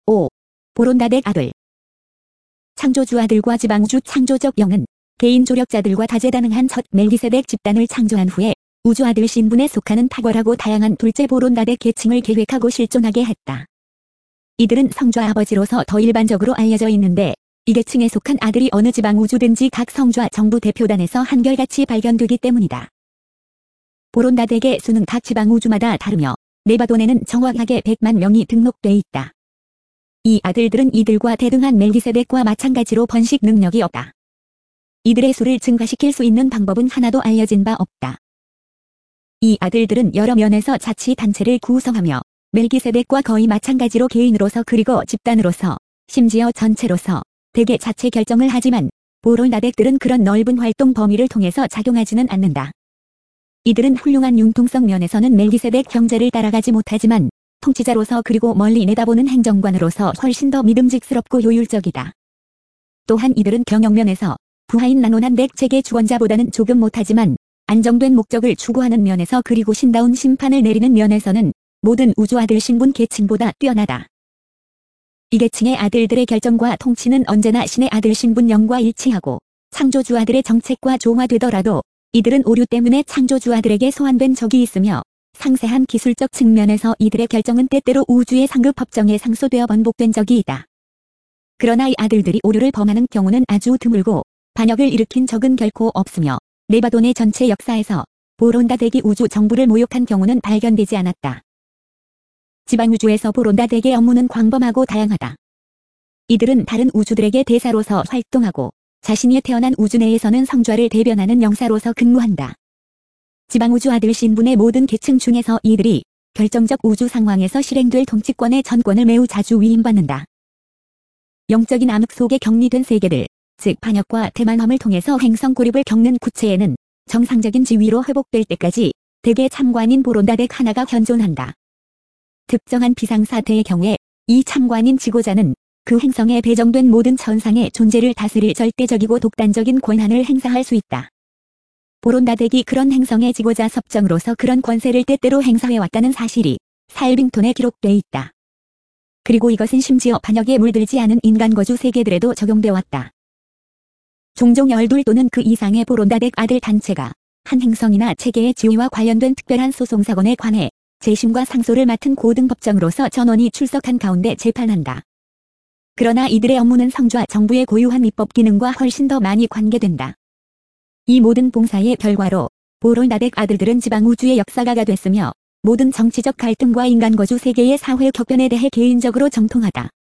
5. 보론다덱 아들. 창조주 아들과 지방우주 창조적 영은 개인 조력자들과 다재다능한 첫 멜기세덱 집단을 창조한 후에 우주 아들 신분에 속하는 탁월하고 다양한 둘째 보론다덱 계층을 계획하고 실존하게 했다. 이들은 성좌 아버지로서 더 일반적으로 알려져 있는데 이 계층에 속한 아들이 어느 지방 우주든지 각 성좌 정부 대표단에서 한결같이 발견되기 때문이다. 보론다덱의 수는 각 지방 우주마다 다르며 네바돈에는 정확하게 100만 명이 등록돼 있다. 이 아들들은 이들과 대등한 멜기세덱과 마찬가지로 번식 능력이 없다. 이들의 수를 증가시킬 수 있는 방법은 하나도 알려진 바 없다. 이 아들들은 여러 면에서 자치단체를 구성하며 멜기세덱과 거의 마찬가지로 개인으로서 그리고 집단으로서 심지어 전체로서 대개 자체 결정을 하지만 보론다덱들은 그런 넓은 활동 범위를 통해서 작용하지는 않는다. 이들은 훌륭한 융통성 면에서는 멜기세덱 형제를 따라가지 못하지만 통치자로서 그리고 멀리 내다보는 행정관으로서 훨씬 더 믿음직스럽고 효율적이다. 또한 이들은 경영면에서 부하인 나노난덱 체계 주권자보다는 조금 못하지만 안정된 목적을 추구하는 면에서 그리고 신다운 심판을 내리는 면에서는 모든 우주 아들 신분 계층보다 뛰어나다. 이 계층의 아들들의 결정과 통치는 언제나 신의 아들 신분 영과 일치하고 창조주 아들의 정책과 조화되더라도 이들은 오류 때문에 창조주 아들에게 소환된 적이 있으며 상세한 기술적 측면에서 이들의 결정은 때때로 우주의 상급 법정에 상소되어 번복된 적이 있다. 그러나 이 아들들이 오류를 범하는 경우는 아주 드물고 반역을 일으킨 적은 결코 없으며 네바돈의 전체 역사에서 보론다덱이 우주 정부를 모욕한 경우는 발견되지 않았다. 지방우주에서 보론다덱의 업무는 광범하고 다양하다. 이들은 다른 우주들에게 대사로서 활동하고 자신이 태어난 우주 내에서는 성좌를 대변하는 영사로서 근무한다. 지방우주 아들 신분의 모든 계층 중에서 이들이 결정적 우주 상황에서 실행될 통치권의 전권을 매우 자주 위임받는다. 영적인 암흑 속에 격리된 세계들, 즉 반역과 대만함을 통해서 행성 고립을 겪는 구체에는 정상적인 지위로 회복될 때까지 대개 참관인 보론다덱 하나가 현존한다. 특정한 비상사태의 경우에 이 참관인 지고자는 그 행성에 배정된 모든 천상의 존재를 다스릴 절대적이고 독단적인 권한을 행사할 수 있다. 보론다덱이 그런 행성의 지고자 섭정으로서 그런 권세를 때때로 행사해왔다는 사실이 사일빙톤에 기록돼 있다. 그리고 이것은 심지어 반역에 물들지 않은 인간 거주 세계들에도 적용돼 왔다. 종종 12 또는 그 이상의 보론다덱 아들 단체가 한 행성이나 체계의 지위와 관련된 특별한 소송사건에 관해 재심과 상소를 맡은 고등법정으로서 전원이 출석한 가운데 재판한다. 그러나 이들의 업무는 성좌 정부의 고유한 입법 기능과 훨씬 더 많이 관계된다. 이 모든 봉사의 결과로 보론다덱 아들들은 지방우주의 역사가가 됐으며 모든 정치적 갈등과 인간 거주 세계의 사회 격변에 대해 개인적으로 정통하다.